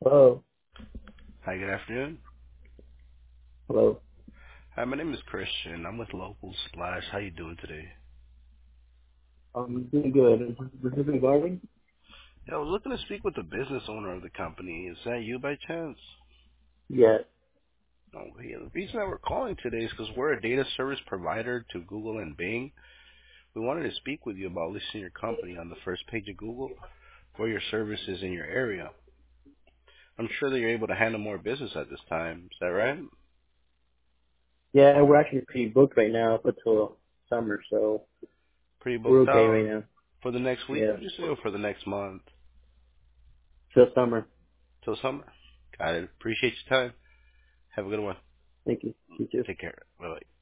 Hello. Hi, good afternoon. Hello. Hi, my name is Christian. I'm with Local Splash. How you doing today? Doing good. This is regarding? Yeah, I was looking to speak with the business owner of the company. Is that you by chance? Yes. Okay, yeah, the reason that we're calling today is because we're a data service provider to Google and Bing. We wanted to speak with you about listing your company on the first page of Google for your services in your area. I'm sure that you're able to handle more business at this time. Is that right? Yeah, we're actually pretty booked right now up until summer, so Pretty we're booked okay out right now. for the next week, Yeah. would you say, or for the next month? Till summer. Till summer? Got it. Appreciate your time. Have a good one. Thank you. You too. Take care. Bye-bye.